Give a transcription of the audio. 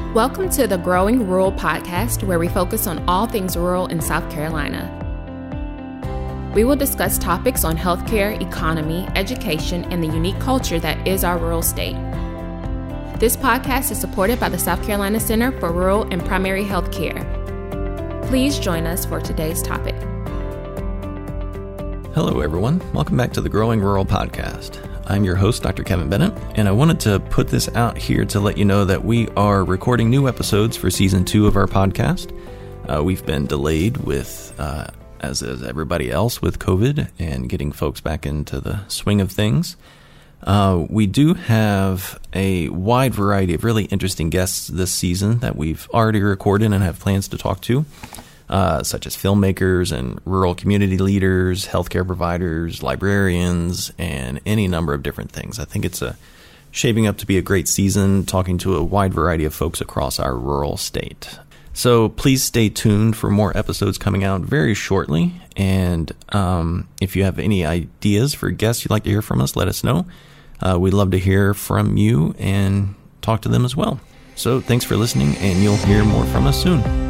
Welcome to the Growing Rural podcast, where we focus on all things rural in South Carolina. We will discuss topics on healthcare, economy, education, and the unique culture that is our rural state. This podcast is supported by the South Carolina Center for Rural and Primary Health Care. Please join us for today's topic. Hello, everyone. Welcome back to the Growing Rural podcast. I'm your host, Dr. Kevin Bennett, and I wanted to put this out here to let you know that we are recording new episodes for Season 2 of our podcast. We've been delayed with, as is everybody else, with COVID and getting folks back into the swing of things. We do have a wide variety of really interesting guests this season that we've already recorded and have plans to talk to. Such as filmmakers and rural community leaders, healthcare providers, librarians, and any number of different things. I think it's shaping up to be a great season, talking to a wide variety of folks across our rural state. So please stay tuned for more episodes coming out very shortly. And if you have any ideas for guests you'd like to hear from us, let us know. We'd love to hear from you and talk to them as well. So thanks for listening, and you'll hear more from us soon.